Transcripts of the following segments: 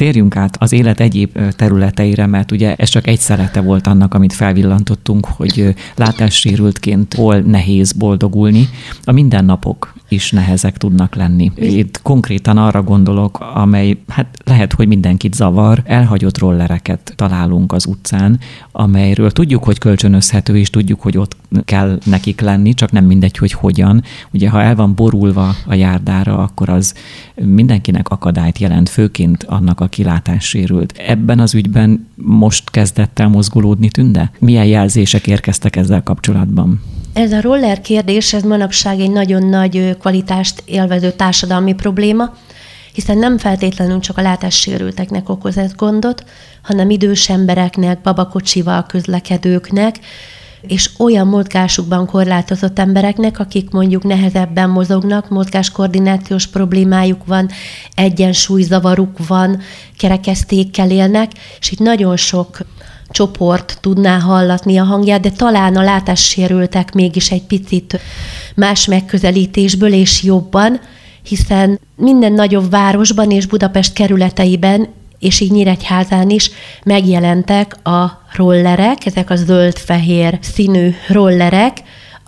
térjünk át az élet egyéb területeire, mert ugye ez csak egy szelete volt annak, amit felvillantottunk, hogy látássérültként hol nehéz boldogulni. A mindennapok is nehezek tudnak lenni. Itt konkrétan arra gondolok, amely lehet, hogy mindenkit zavar, elhagyott rollereket találunk az utcán, amelyről tudjuk, hogy kölcsönözhető, és tudjuk, hogy ott kell nekik lenni, csak nem mindegy, hogy hogyan. Ugye, ha el van borulva a járdára, akkor az mindenkinek akadályt jelent, főként annak, aki látássérült. Ebben az ügyben most kezdett el mozgolódni Tünde? Milyen jelzések érkeztek ezzel kapcsolatban? Ez a roller kérdés, ez manapság egy nagyon nagy kvalitást élvező társadalmi probléma, hiszen nem feltétlenül csak a látássérülteknek okoz ez gondot, hanem idős embereknek, babakocsival közlekedőknek, és olyan mozgásukban korlátozott embereknek, akik mondjuk nehezebben mozognak, mozgáskoordinációs problémájuk van, egyensúlyzavaruk van, kerekesztékkel élnek, és itt nagyon sok csoport tudná hallatni a hangját, de talán a látássérültek mégis egy picit más megközelítésből és jobban, hiszen minden nagyobb városban és Budapest kerületeiben, és így Nyíregyházán is megjelentek a rollerek, ezek a zöld-fehér színű rollerek,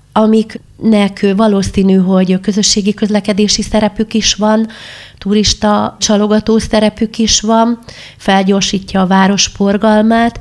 amiknek valószínű, hogy közösségi közlekedési szerepük is van, turista csalogató szerepük is van, felgyorsítja a város forgalmát,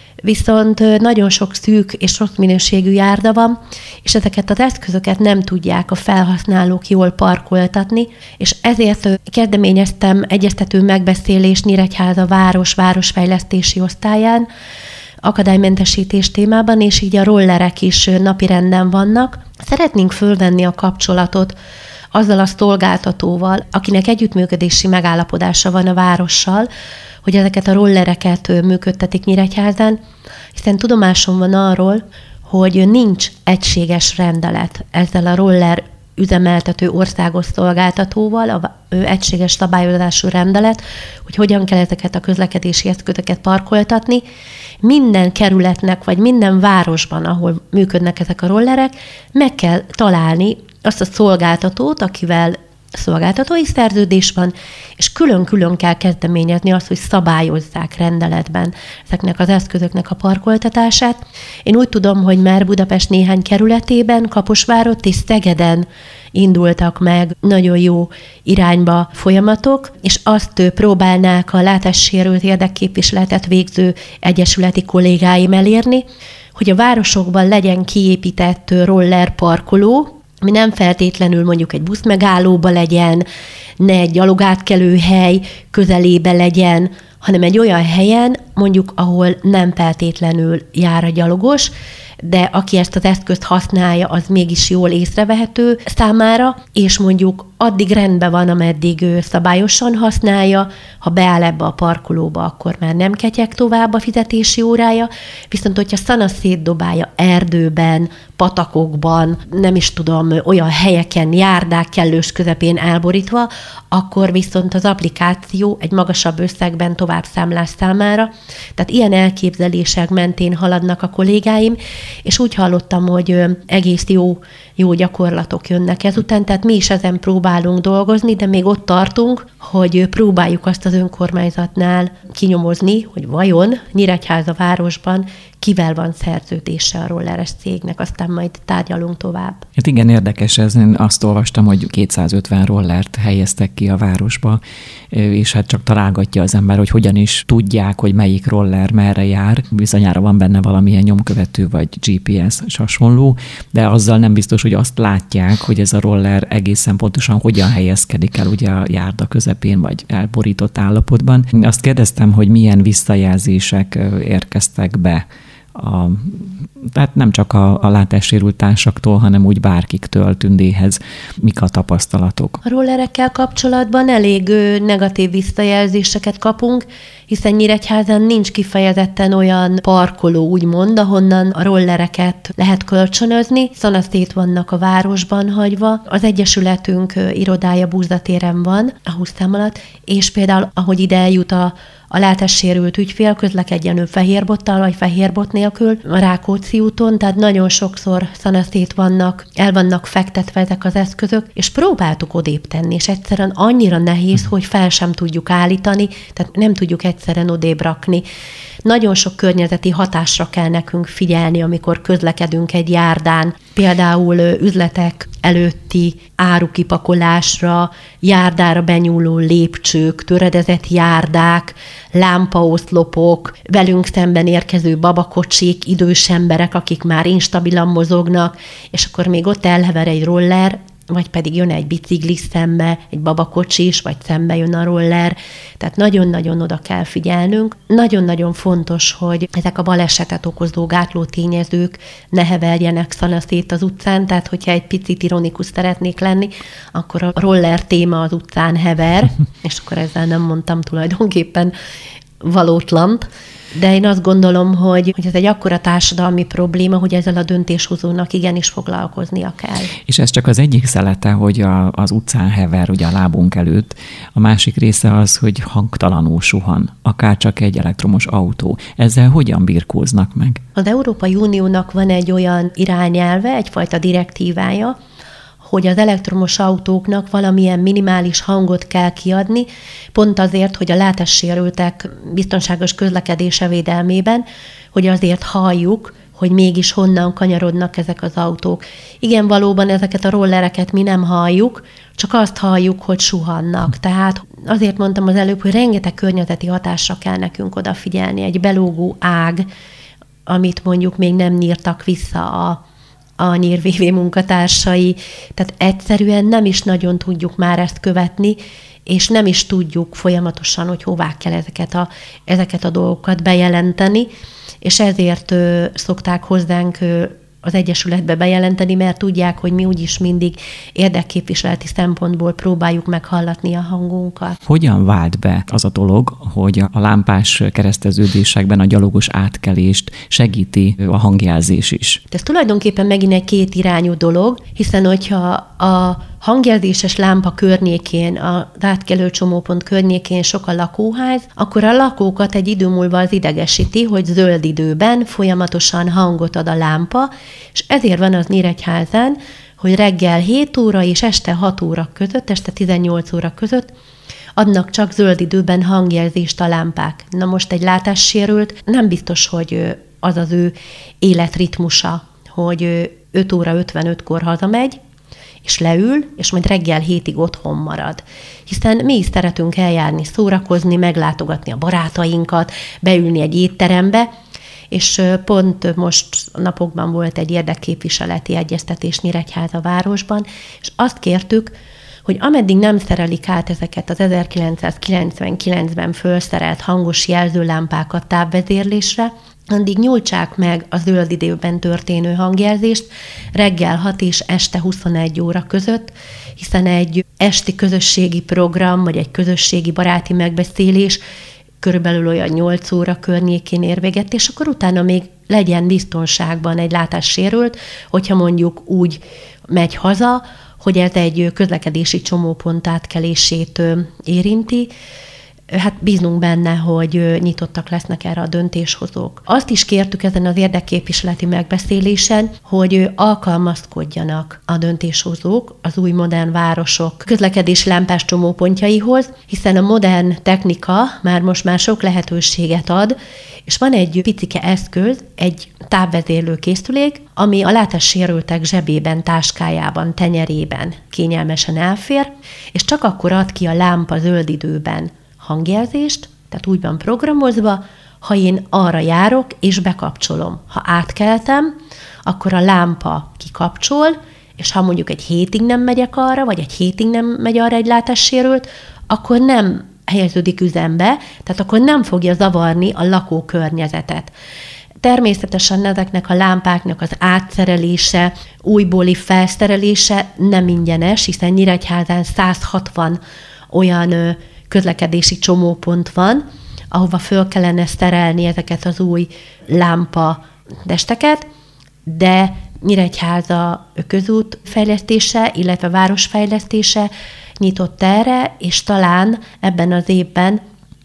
viszont nagyon sok szűk és rossz minőségű járda van, és ezeket az eszközöket nem tudják a felhasználók jól parkoltatni, és ezért kezdeményeztem egyeztető megbeszélést Nyíregyháza városfejlesztési osztályán, akadálymentesítés témában, és így a rollerek is napirenden vannak. Szeretnénk fölvenni a kapcsolatot azzal a szolgáltatóval, akinek együttműködési megállapodása van a várossal, hogy ezeket a rollereket működtetik Nyíregyházán, hiszen tudomásom van arról, hogy nincs egységes rendelet ezzel a roller üzemeltető országos szolgáltatóval, egységes szabályozású rendelet, hogy hogyan kell ezeket a közlekedési eszközöket parkoltatni. Minden kerületnek, vagy minden városban, ahol működnek ezek a rollerek, meg kell találni azt a szolgáltatót, akivel szolgáltatói szerződés van, és külön-külön kell kezdeményezni azt, hogy szabályozzák rendeletben ezeknek az eszközöknek a parkoltatását. Én úgy tudom, hogy már Budapest néhány kerületében, Kaposvárott és Szegeden indultak meg nagyon jó irányba folyamatok, és azt próbálnák a látássérült érdekképviseletet végző egyesületi kollégáim elérni, hogy a városokban legyen kiépített roller parkoló, ami nem feltétlenül mondjuk egy buszmegállóba legyen, ne egy gyalogátkelő hely közelébe legyen, hanem egy olyan helyen, mondjuk, ahol nem feltétlenül jár a gyalogos, de aki ezt az eszközt használja, az mégis jól észrevehető számára, és mondjuk addig rendben van, ameddig ő szabályosan használja, ha beáll ebbe a parkolóba, akkor már nem ketyeg tovább a fizetési órája, viszont hogyha szana szétdobálja erdőben, patakokban, nem is tudom, olyan helyeken, járdák kellős közepén elborítva, akkor viszont az applikáció egy magasabb összegben tovább számlás számára. Tehát ilyen elképzelések mentén haladnak a kollégáim, és úgy hallottam, hogy egész jó gyakorlatok jönnek ezután, tehát mi is ezen próbálunk dolgozni, de még ott tartunk, hogy próbáljuk azt az önkormányzatnál kinyomozni, hogy vajon Nyíregyháza városban kivel van szerződése a rolleres cégnek, aztán majd tárgyalunk tovább. Hát igen, érdekes ez. Én azt olvastam, hogy 250 rollert helyeztek ki a városba, és hát csak találgatja az ember, hogy hogyan is tudják, hogy melyik roller merre jár. Bizonyára van benne valamilyen nyomkövető vagy GPS hasonló, de azzal nem biztos, hogy azt látják, hogy ez a roller egészen pontosan hogyan helyezkedik el ugye a járda közepén, vagy elborított állapotban. Azt kérdeztem, hogy milyen visszajelzések érkeztek be tehát nem csak a látássérült társaktól, hanem úgy bárkiktől Tündéhez. Mik a tapasztalatok? A rollerekkel kapcsolatban elég negatív visszajelzéseket kapunk, hiszen Nyíregyházán nincs kifejezetten olyan parkoló, úgymond, ahonnan a rollereket lehet kölcsönözni. Szanaszét vannak a városban hagyva. Az egyesületünk irodája Búzatéren van, a 20 szám alatt, és például, ahogy ide eljut a a látássérült ügyfél közlekedjen ő fehérbottal vagy fehérbot nélkül a Rákóczi úton, tehát nagyon sokszor szanaszét el vannak fektetve ezek az eszközök, és próbáltuk odébb tenni, és egyszerűen annyira nehéz, hogy fel sem tudjuk állítani, tehát nem tudjuk egyszerűen odébb rakni. Nagyon sok környezeti hatásra kell nekünk figyelni, amikor közlekedünk egy járdán, például üzletek előtti árukipakolásra, járdára benyúló lépcsők, töredezett járdák, lámpaoszlopok, velünk szemben érkező babakocsik, idős emberek, akik már instabilan mozognak, és akkor még ott elhever egy roller, vagy pedig jön egy biciklis szembe, egy babakocsis, vagy szembe jön a roller. Tehát nagyon-nagyon oda kell figyelnünk. Nagyon-nagyon fontos, hogy ezek a balesetet okozó gátló tényezők ne heverjenek szanaszét az utcán, tehát hogyha egy picit ironikus szeretnék lenni, akkor a roller téma az utcán hever, és akkor ezzel nem mondtam tulajdonképpen valótlant, de én azt gondolom, hogy ez egy akkora társadalmi probléma, hogy ezzel a döntéshozónak igenis foglalkoznia kell. És ez csak az egyik szelete, hogy az utcán hever ugye a lábunk előtt. A másik része az, hogy hangtalanul suhan, akár csak egy elektromos autó. Ezzel hogyan birkóznak meg? Az Európai Uniónak van egy olyan irányelve, egyfajta direktívája, hogy az elektromos autóknak valamilyen minimális hangot kell kiadni, pont azért, hogy a látássérültek biztonságos közlekedése védelmében, hogy azért halljuk, hogy mégis honnan kanyarodnak ezek az autók. Igen, valóban ezeket a rollereket mi nem halljuk, csak azt halljuk, hogy suhannak. Tehát azért mondtam az előbb, hogy rengeteg környezeti hatásra kell nekünk odafigyelni. Egy belógó ág, amit mondjuk még nem nyírtak vissza a NIR-VV munkatársai, tehát egyszerűen nem is nagyon tudjuk már ezt követni, és nem is tudjuk folyamatosan, hogy hová kell ezeket a dolgokat bejelenteni, és ezért szokták hozzánk az Egyesületbe bejelenteni, mert tudják, hogy mi úgyis mindig érdekképviseleti szempontból próbáljuk meghallatni a hangunkat. Hogyan vált be az a dolog, hogy a lámpás kereszteződésekben a gyalogos átkelést segíti a hangjelzés is? Ez tulajdonképpen megint egy kétirányú dolog, hiszen hogyha a hangjelzéses lámpa környékén, az átkelő csomópont környékén sok a lakóház, akkor a lakókat egy idő múlva az idegesíti, hogy zöld időben folyamatosan hangot ad a lámpa, és ezért van az Nyíregyházán, hogy reggel 7 óra és este 6 óra között, este 18 óra között adnak csak zöld időben hangjelzést a lámpák. Na most egy látássérült nem biztos, hogy az az ő életritmusa, hogy 5 óra 55-kor hazamegy, és leül, és majd reggel 7-ig otthon marad. Hiszen mi is szeretünk eljárni, szórakozni, meglátogatni a barátainkat, beülni egy étterembe, és pont most napokban volt egy érdekképviseleti egyeztetés Nyíregyháza városban, és azt kértük, hogy ameddig nem szerelik át ezeket az 1999-ben fölszerelt hangos jelzőlámpákat távvezérlésre, addig nyújtsák meg a zöld időben történő hangjelzést reggel 6 és este 21 óra között, hiszen egy esti közösségi program, vagy egy közösségi baráti megbeszélés körülbelül olyan 8 óra környékén ér véget, és akkor utána még legyen biztonságban egy látássérült, hogyha mondjuk úgy megy haza, hogy ez egy közlekedési csomópont átkelését érinti. Hát bíznunk benne, hogy nyitottak lesznek erre a döntéshozók. Azt is kértük ezen az érdekképviseleti megbeszélésen, hogy alkalmazkodjanak a döntéshozók az új modern városok közlekedési lámpás csomópontjaihoz, hiszen a modern technika most már sok lehetőséget ad, és van egy picike eszköz, egy távvezérlő készülék, ami a látássérültek zsebében, táskájában, tenyerében kényelmesen elfér, és csak akkor ad ki a lámpa zöld időben hangjelzést, tehát úgy van programozva, ha én arra járok és bekapcsolom. Ha átkeltem, akkor a lámpa kikapcsol, és ha mondjuk egy hétig nem megyek arra, vagy egy hétig nem megy arra egy látássérült, akkor nem helyeződik üzembe, tehát akkor nem fogja zavarni a lakókörnyezetet. Természetesen ezeknek a lámpáknak az átszerelése, újbóli felszerelése nem ingyenes, hiszen Nyíregyházán 160 olyan közlekedési csomópont van, ahova föl kellene szerelni ezeket az új lámpa testeket, de Nyíregyháza közút fejlesztése, illetve városfejlesztése nyitott erre, és talán ebben az évben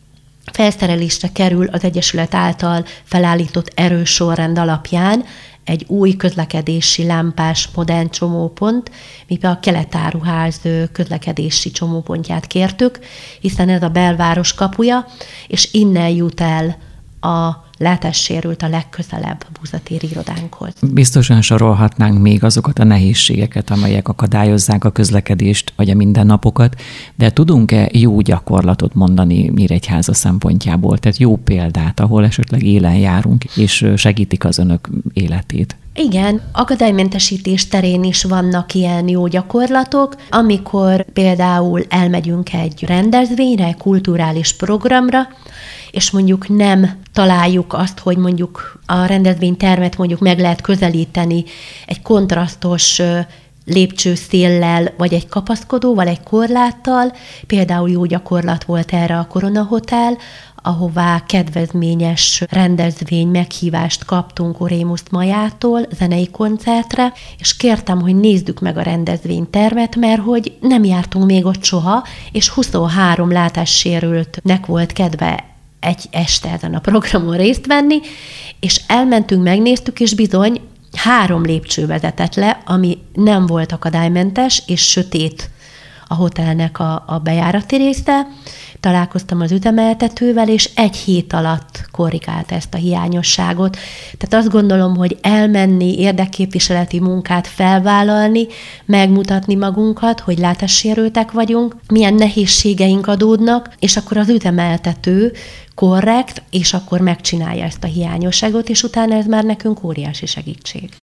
felszerelésre kerül az Egyesület által felállított erősorrend alapján egy új közlekedési lámpás modern csomópont, mivel a Keletáruház közlekedési csomópontját kértük, hiszen ez a belváros kapuja, és innen jut el a látássérült a legközelebb búzatéri irodánkhoz. Biztosan sorolhatnánk még azokat a nehézségeket, amelyek akadályozzák a közlekedést, vagy a mindennapokat, de tudunk-e jó gyakorlatot mondani Nyíregyháza szempontjából? Tehát jó példát, ahol esetleg élen járunk, és segítik az önök életét? Igen, akadálymentesítés terén is vannak ilyen jó gyakorlatok, amikor például elmegyünk egy rendezvényre, kulturális programra, és mondjuk nem találjuk azt, hogy mondjuk a rendezvénytermet mondjuk meg lehet közelíteni egy kontrasztos lépcsőszéllel, vagy egy kapaszkodóval, egy korláttal. Például jó gyakorlat volt erre a Korona Hotel, ahová kedvezményes rendezvény meghívást kaptunk Orémuszt Majától zenei koncertre, és kértem, hogy nézzük meg a rendezvénytermet, mert hogy nem jártunk még ott soha, és 23 látássérültnek volt kedve egy este ezen a programon részt venni, és elmentünk, megnéztük, és bizony 3 lépcső vezetett le, ami nem volt akadálymentes, és sötét a hotelnek a bejárati része. Találkoztam az üzemeltetővel, és 1 hét alatt korrigált ezt a hiányosságot. Tehát azt gondolom, hogy elmenni, érdekképviseleti munkát felvállalni, megmutatni magunkat, hogy látássérültek vagyunk, milyen nehézségeink adódnak, és akkor az üzemeltető korrekt, és akkor megcsinálja ezt a hiányosságot, és utána ez már nekünk óriási segítség.